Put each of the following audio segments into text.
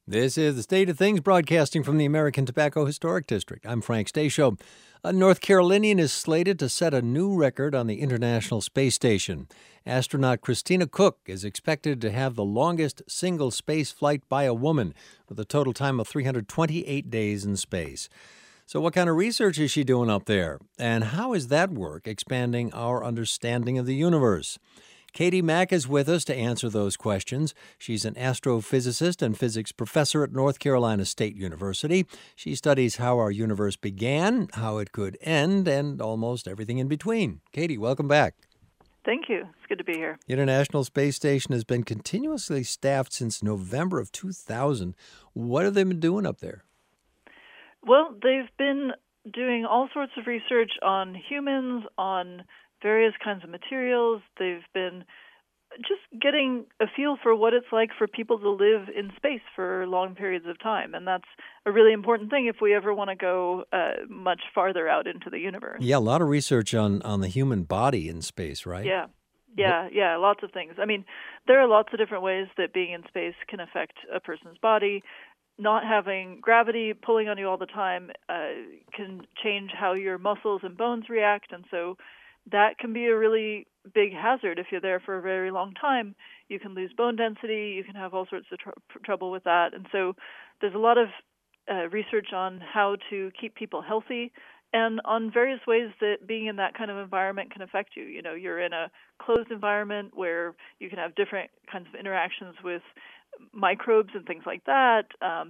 This is the State of Things broadcasting from the American Tobacco Historic District. I'm Frank Stasio. A North Carolinian is slated to set a new record on the International Space Station. Astronaut Christina Koch is expected to have the longest single space flight by a woman, with a total time of 328 days in space. So what kind of research is she doing up there? And how is that work expanding our understanding of the universe? Katie Mack is with us to answer those questions. She's an astrophysicist and physics professor at North Carolina State University. She studies how our universe began, how it could end, and almost everything in between. Katie, welcome back. Thank you. It's good to be here. The International Space Station has been continuously staffed since November of 2000. What have they been doing up there? Well, they've been doing all sorts of research on humans, on various kinds of materials. They've been just getting a feel for what it's like for people to live in space for long periods of time. And that's a really important thing if we ever want to go much farther out into the universe. Yeah, a lot of research on the human body in space, right? Yeah, lots of things. I mean, there are lots of different ways that being in space can affect a person's body. Not having gravity pulling on you all the time can change how your muscles and bones react, and so that can be a really big hazard if you're there for a very long time. You can lose bone density. You can have all sorts of trouble with that. And so there's a lot of research on how to keep people healthy and on various ways that being in that kind of environment can affect you. You know, you're in a closed environment where you can have different kinds of interactions with microbes and things like that.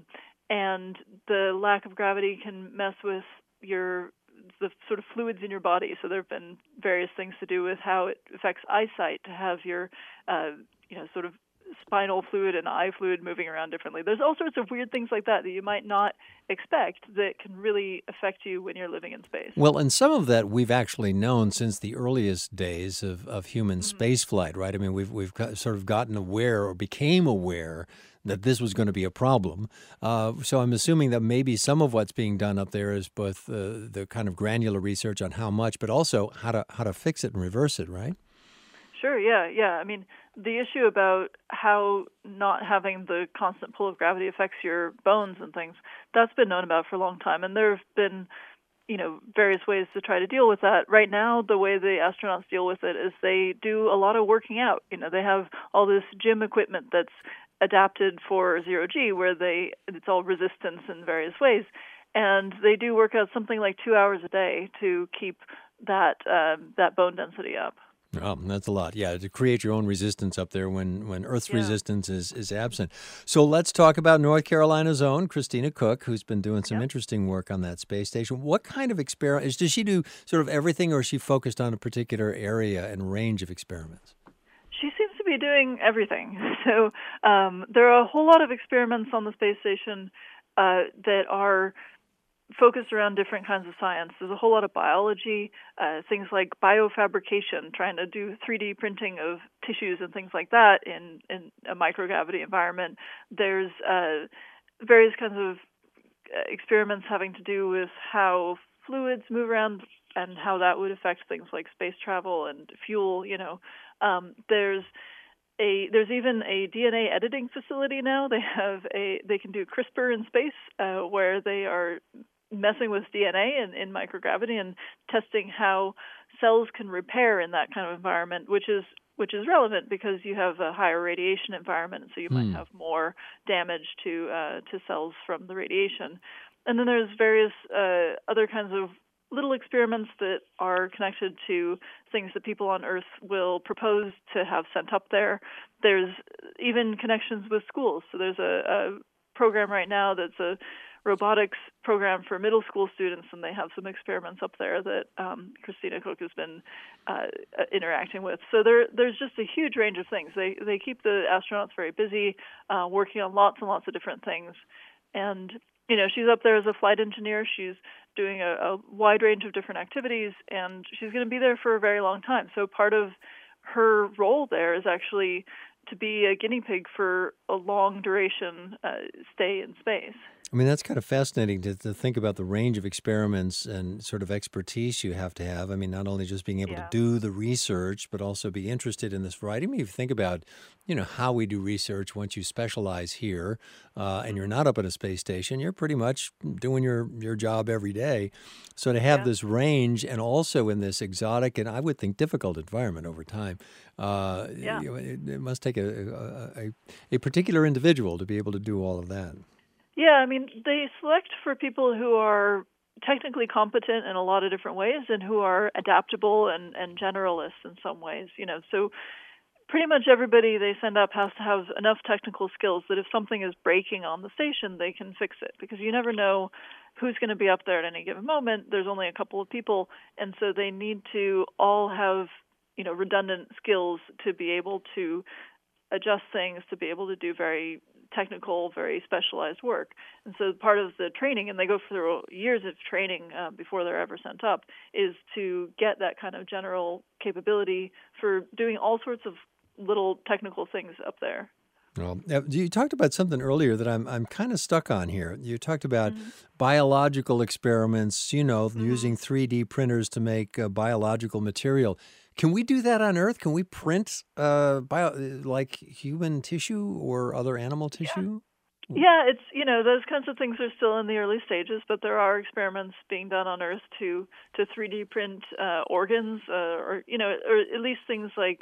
And the lack of gravity can mess with the sort of fluids in your body. So there have been various things to do with how it affects eyesight, to have your, sort of spinal fluid and eye fluid moving around differently. There's all sorts of weird things like that you might not expect that can really affect you when you're living in space. Well, and some of that we've actually known since the earliest days of human spaceflight, right? I mean, we've sort of gotten aware or became aware that this was going to be a problem. So I'm assuming that maybe some of what's being done up there is both the kind of granular research on how much, but also how to fix it and reverse it, right? Sure, yeah. I mean, the issue about how not having the constant pull of gravity affects your bones and things, that's been known about for a long time. And there have been, various ways to try to deal with that. Right now, the way the astronauts deal with it is they do a lot of working out. They have all this gym equipment that's adapted for zero-G, where it's all resistance in various ways. And they do work out something like 2 hours a day to keep that bone density up. Oh, that's a lot. Yeah, to create your own resistance up there when Earth's resistance is absent. So let's talk about North Carolina's own Christina Koch, who's been doing some interesting work on that space station. What kind of experiments? Does she do sort of everything, or is she focused on a particular area and range of experiments? She seems to be doing everything. So there are a whole lot of experiments on the space station that are focused around different kinds of science. There's a whole lot of biology, things like biofabrication, trying to do 3D printing of tissues and things like that in a microgravity environment. There's various kinds of experiments having to do with how fluids move around and how that would affect things like space travel and fuel. There's even a DNA editing facility now. They can do CRISPR in space, where they are messing with DNA in microgravity and testing how cells can repair in that kind of environment, which is relevant because you have a higher radiation environment, so you might have more damage to cells from the radiation. And then there's various other kinds of little experiments that are connected to things that people on Earth will propose to have sent up there. There's even connections with schools. So there's a program right now that's a robotics program for middle school students, and they have some experiments up there that Christina Koch has been interacting with. So there's just a huge range of things. They keep the astronauts very busy, working on lots and lots of different things. And she's up there as a flight engineer. She's doing a wide range of different activities, and she's going to be there for a very long time. So part of her role there is actually to be a guinea pig for a long duration stay in space. I mean, that's kind of fascinating to think about the range of experiments and sort of expertise you have to have. I mean, not only just being able to Yeah. do the research, but also be interested in this variety. I mean, if you think about, how we do research once you specialize here and you're Hmm. not up in a space station, you're pretty much doing your job every day. So to have Yeah. this range and also in this exotic and I would think difficult environment over time, Yeah. it must take a particular individual to be able to do all of that. Yeah, I mean, they select for people who are technically competent in a lot of different ways and who are adaptable and generalists in some ways, So pretty much everybody they send up has to have enough technical skills that if something is breaking on the station, they can fix it because you never know who's going to be up there at any given moment. There's only a couple of people, and so they need to all have, redundant skills to be able to adjust things, to be able to do very technical, very specialized work. And so part of the training, and they go through years of training before they're ever sent up, is to get that kind of general capability for doing all sorts of little technical things up there. Well, you talked about something earlier that I'm kind of stuck on here. You talked about Mm-hmm. biological experiments, Mm-hmm. using 3D printers to make biological material. Can we do that on Earth? Can we print like human tissue or other animal Yeah. tissue? Yeah, it's those kinds of things are still in the early stages, but there are experiments being done on Earth to 3D print organs, or or at least things like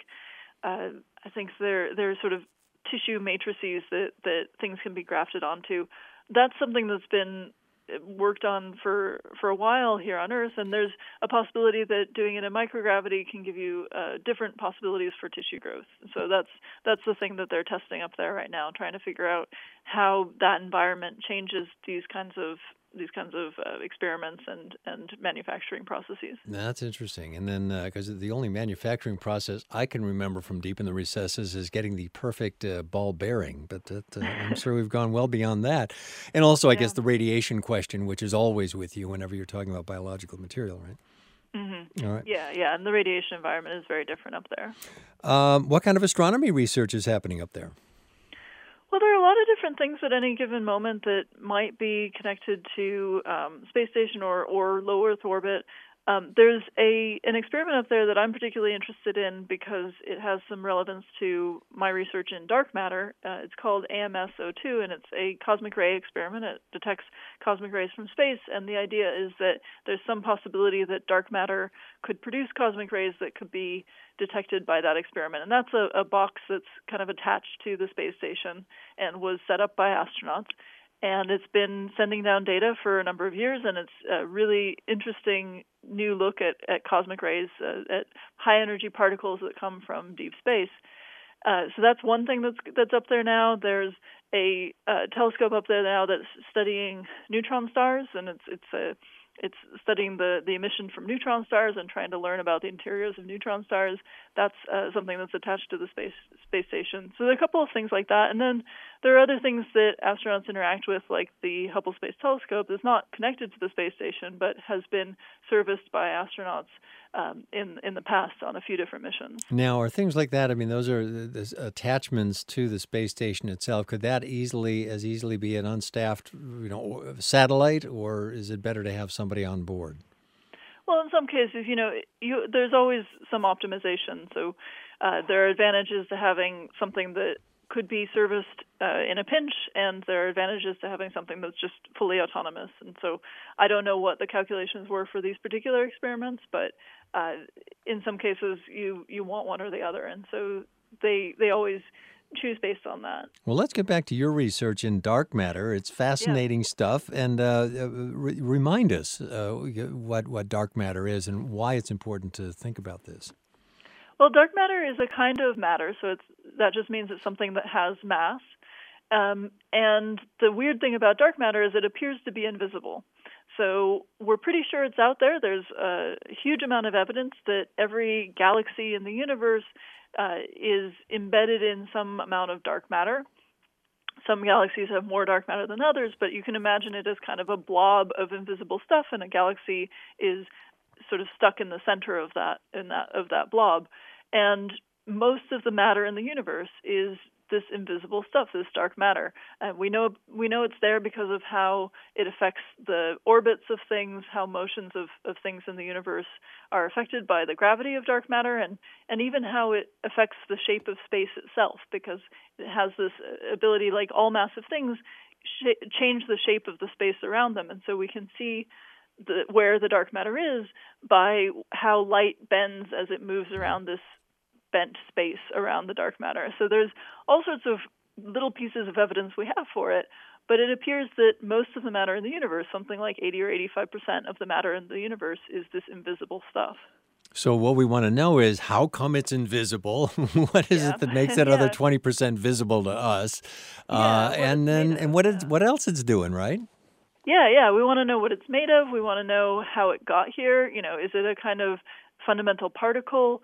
I think they're sort of tissue matrices that things can be grafted onto. That's something that's been worked on for a while here on Earth, and there's a possibility that doing it in microgravity can give you different possibilities for tissue growth. So that's the thing that they're testing up there right now, trying to figure out how that environment changes these kinds of experiments and manufacturing processes. That's interesting. And then, because the only manufacturing process I can remember from deep in the recesses is getting the perfect ball bearing, but I'm sure we've gone well beyond that. And also, I guess, Yeah. the radiation question, which is always with you whenever you're talking about biological material, right? Hmm. All right. Yeah, yeah, and the radiation environment is very different up there. What kind of astronomy research is happening up there? Well, there are a lot of different things at any given moment that might be connected to space station or low Earth orbit. There's an experiment up there that I'm particularly interested in because it has some relevance to my research in dark matter. It's called AMS-02, and it's a cosmic ray experiment. It detects cosmic rays from space, and the idea is that there's some possibility that dark matter could produce cosmic rays that could be detected by that experiment. And that's a box that's kind of attached to the space station and was set up by astronauts. And it's been sending down data for a number of years, and it's a really interesting new look at cosmic rays, at high energy particles that come from deep space. So that's one thing that's up there now. There's a telescope up there now that's studying neutron stars, and it's studying the emission from neutron stars and trying to learn about the interiors of neutron stars. That's something that's attached to the space station. So there are a couple of things like that, and then there are other things that astronauts interact with, like the Hubble Space Telescope. That's not connected to the space station, but has been serviced by astronauts in the past on a few different missions. Now, are things like that? I mean, those are the attachments to the space station itself. Could that easily be an unstaffed, satellite, or is it better to have somebody on board? Well, in some cases, there's always some optimization. So there are advantages to having something that could be serviced in a pinch, and there are advantages to having something that's just fully autonomous. And so I don't know what the calculations were for these particular experiments, but in some cases you want one or the other, and so they always choose based on that. Well, let's get back to your research in dark matter. It's Yeah. fascinating stuff, and remind us what dark matter is and why it's important to think about this. Well, dark matter is a kind of matter, so that just means it's something that has mass. And the weird thing about dark matter is it appears to be invisible. So we're pretty sure it's out there. There's a huge amount of evidence that every galaxy in the universe is embedded in some amount of dark matter. Some galaxies have more dark matter than others, but you can imagine it as kind of a blob of invisible stuff, and a galaxy is sort of stuck in the center of that blob. And most of the matter in the universe is this invisible stuff, this dark matter. We know it's there because of how it affects the orbits of things, how motions of things in the universe are affected by the gravity of dark matter, and even how it affects the shape of space itself, because it has this ability, like all massive things, change the shape of the space around them. And so we can see where the dark matter is by how light bends as it moves around this bent space around the dark matter. So there's all sorts of little pieces of evidence we have for it, but it appears that most of the matter in the universe, something like 80 or 85% of the matter in the universe, is this invisible stuff. So what we want to know is, how come it's invisible? What is it that makes that other 20% visible to us? What else it's doing, right? Yeah. We want to know what it's made of. We want to know how it got here. Is it a kind of fundamental particle?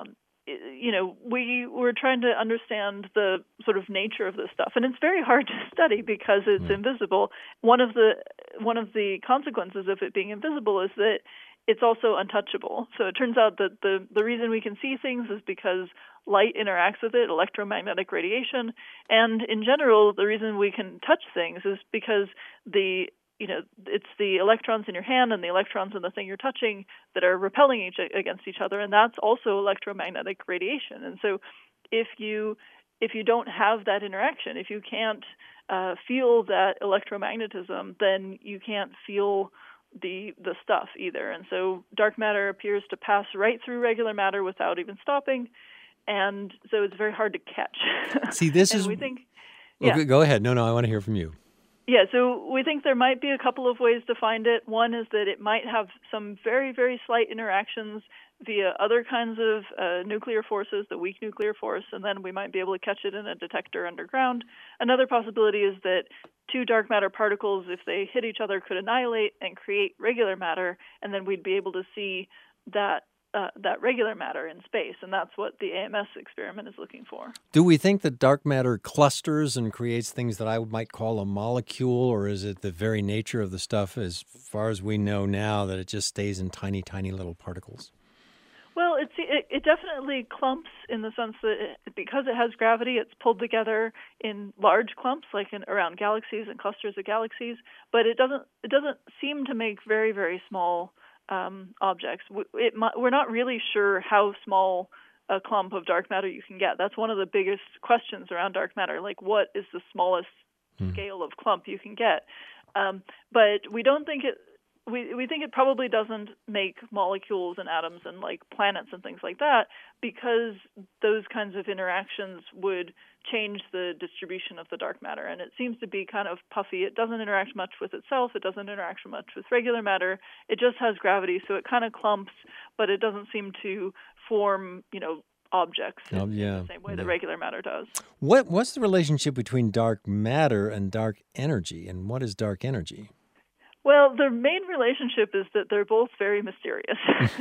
We were trying to understand the sort of nature of this stuff, and it's very hard to study because it's invisible. One of the consequences of it being invisible is that it's also untouchable. So it turns out that the reason we can see things is because light interacts with it, electromagnetic radiation, and in general, the reason we can touch things is because it's the electrons in your hand and the electrons in the thing you're touching that are repelling against each other, and that's also electromagnetic radiation. And so if you don't have that interaction, if you can't feel that electromagnetism, then you can't feel the stuff either. And so dark matter appears to pass right through regular matter without even stopping, and so it's very hard to catch. See, this is... we think... Okay, go ahead. No, I want to hear from you. Yeah, so we think there might be a couple of ways to find it. One is that it might have some very, very slight interactions via other kinds of nuclear forces, the weak nuclear force, and then we might be able to catch it in a detector underground. Another possibility is that two dark matter particles, if they hit each other, could annihilate and create regular matter, and then we'd be able to see that regular matter in space, and that's what the AMS experiment is looking for. Do we think that dark matter clusters and creates things that I might call a molecule, or is it the very nature of the stuff, as far as we know now, that it just stays in tiny, tiny little particles? Well, it definitely clumps in the sense that because it has gravity, it's pulled together in large clumps, like around galaxies and clusters of galaxies. But it doesn't seem to make very, very small objects. We're not really sure how small a clump of dark matter you can get. That's one of the biggest questions around dark matter. Like, what is the smallest scale of clump you can get? But we don't think it. We think it probably doesn't make molecules and atoms and like planets and things like that, because those kinds of interactions would change the distribution of the dark matter. And it seems to be kind of puffy. It doesn't interact much with itself. It doesn't interact much with regular matter. It just has gravity, so it kind of clumps, but it doesn't seem to form, objects in the same way that regular matter does. What's the relationship between dark matter and dark energy, and what is dark energy? Well, the main relationship is that they're both very mysterious.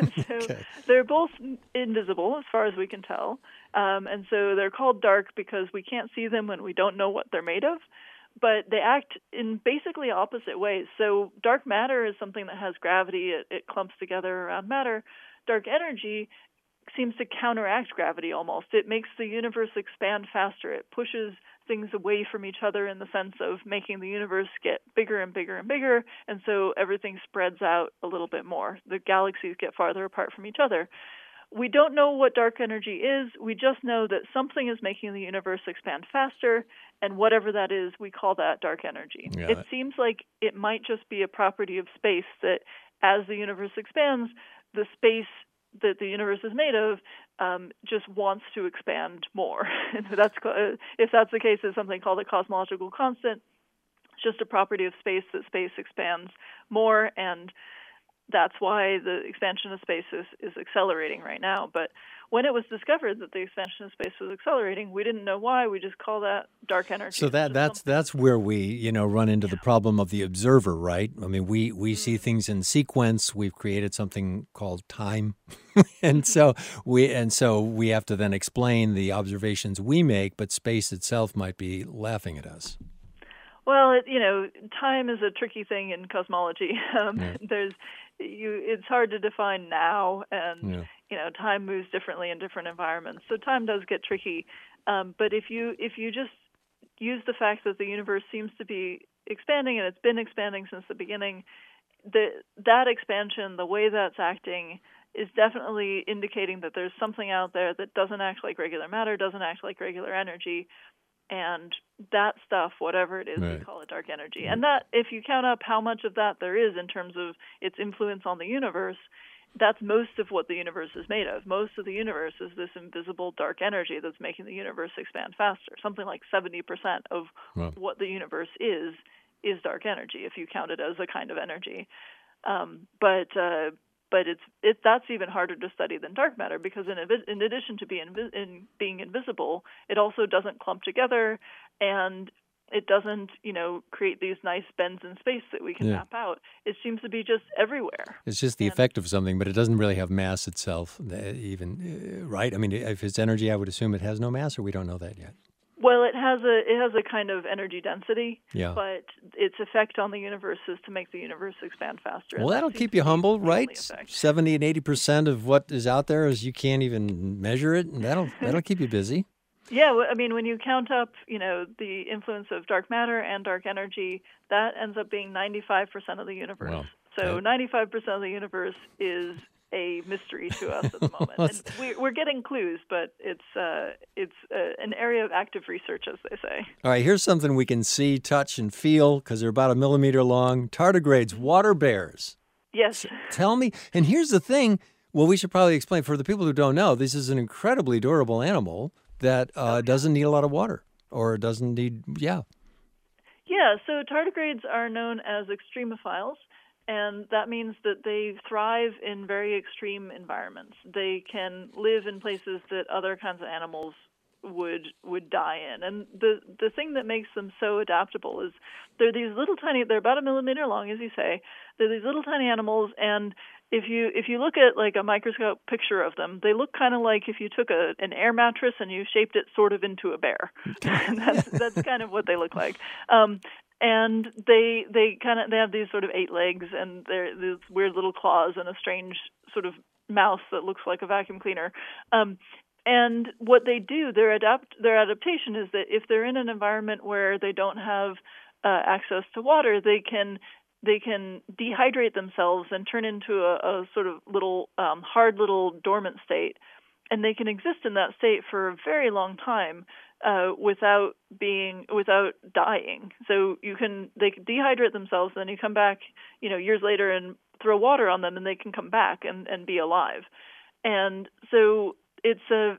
So they're both invisible as far as we can tell. And so they're called dark because we can't see them when we don't know what they're made of. But they act in basically opposite ways. So dark matter is something that has gravity. It clumps together around matter. Dark energy seems to counteract gravity almost. It makes the universe expand faster. It pushes things away from each other in the sense of making the universe get bigger and bigger and bigger, and so everything spreads out a little bit more. The galaxies get farther apart from each other. We don't know what dark energy is. We just know that something is making the universe expand faster, and whatever that is, we call that dark energy. Yeah. It seems like it might just be a property of space, that as the universe expands, the space that the universe is made of just wants to expand more. And if that's the case, it's something called a cosmological constant. It's just a property of space that space expands more, and that's why the expansion of space is accelerating right now. But when it was discovered that the expansion of space was accelerating, we didn't know why. We just call that dark energy. So that's where we run into the problem of the observer, right? I mean, we see things in sequence. We've created something called time, and so we have to then explain the observations we make. But space itself might be laughing at us. Well, time is a tricky thing in cosmology. It's hard to define now, and time moves differently in different environments. So time does get tricky. But if you just use the fact that the universe seems to be expanding, and it's been expanding since the beginning, that expansion, the way that's acting, is definitely indicating that there's something out there that doesn't act like regular matter, doesn't act like regular energy, and that stuff, whatever it is, we call it dark energy. And that, if you count up how much of that there is in terms of its influence on the universe, that's most of what the universe is made of. Most of the universe is this invisible dark energy that's making the universe expand faster. Something like 70% of what the universe is dark energy, if you count it as a kind of energy. But that's even harder to study than dark matter, because in addition to being invisible, it also doesn't clump together, and it doesn't, create these nice bends in space that we can map out. It seems to be just everywhere. It's just the effect of something, but it doesn't really have mass itself, even, right? I mean, if it's energy, I would assume it has no mass, or we don't know that yet. Well, it has a kind of energy density, but its effect on the universe is to make the universe expand faster. Well, that'll keep you humble, right? 70 and 80% of what is out there is you can't even measure it, and that'll keep you busy. Yeah, I mean, when you count up, the influence of dark matter and dark energy, that ends up being 95% of the universe. Wow. So 95% of the universe is a mystery to us at the moment. And we're getting clues, but it's an area of active research, as they say. All right, here's something we can see, touch, and feel, because they're about 1 millimeter long. Tardigrades, water bears. Yes. So tell me, and here's the thing, well, we should probably explain, for the people who don't know, this is an incredibly durable animal that doesn't need a lot of water, or doesn't need, Yeah, so tardigrades are known as extremophiles. And that means that they thrive in very extreme environments. They can live in places that other kinds of animals would die in. And the thing that makes them so adaptable is they're about 1 millimeter long, as you say. They're these little tiny animals, and if you look at like a microscope picture of them, they look kind of like if you took an air mattress and you shaped it sort of into a bear. That's kind of what they look like. And they have these sort of 8 legs, and they're these weird little claws and a strange sort of mouth that looks like a vacuum cleaner. And what they do, their adaptation is that if they're in an environment where they don't have access to water, they can dehydrate themselves and turn into a sort of little hard little dormant state, and they can exist in that state for a very long time. Without dying. So they dehydrate themselves, and then you come back, years later and throw water on them, and they can come back and be alive. And so they're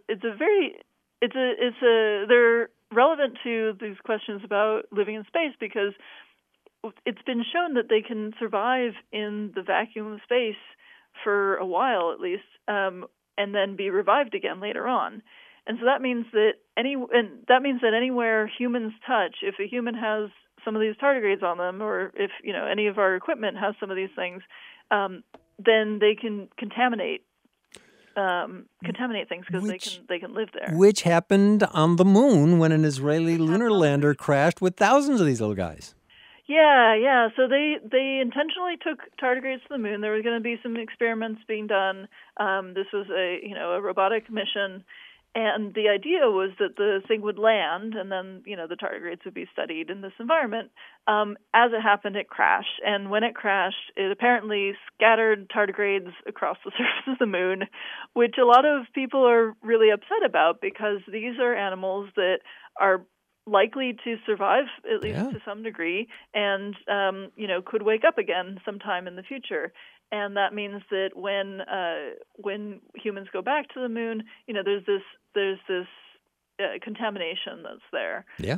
relevant to these questions about living in space, because it's been shown that they can survive in the vacuum of space for a while at least, and then be revived again later on. And so that means that anywhere humans touch, if a human has some of these tardigrades on them, or if any of our equipment has some of these things, then they can contaminate things, because they can live there. Which happened on the moon when an Israeli lunar lander crashed with thousands of these little guys. Yeah. So they intentionally took tardigrades to the moon. There were going to be some experiments being done. This was a robotic mission. And the idea was that the thing would land, and then, the tardigrades would be studied in this environment. As it happened, it crashed. And when it crashed, it apparently scattered tardigrades across the surface of the moon, which a lot of people are really upset about, because these are animals that are likely to survive, at least to some degree, and, could wake up again sometime in the future. And that means that when humans go back to the moon, there's this contamination that's there. Yeah.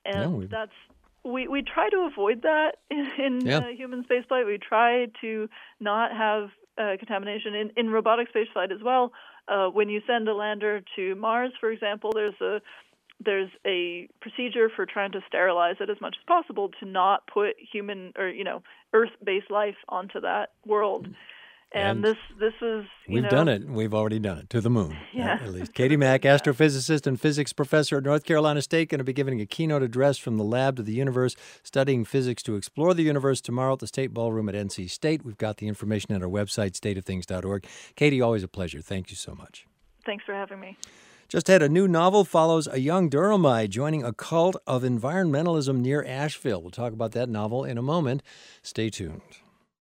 We try to avoid that in human spaceflight. We try to not have contamination in robotic spaceflight as well. When you send a lander to Mars, for example, there's a procedure for trying to sterilize it as much as possible to not put human or Earth-based life onto that world. And this is we've done it. We've already done it to the moon. Yeah. At least. Katie Mack, astrophysicist and physics professor at North Carolina State, going to be giving a keynote address from the lab to the universe, studying physics to explore the universe tomorrow at the State Ballroom at NC State. We've got the information at our website, stateofthings.org. Katie, always a pleasure. Thank you so much. Thanks for having me. Just had a new novel follows a young Durhamite joining a cult of environmentalism near Asheville. We'll talk about that novel in a moment. Stay tuned.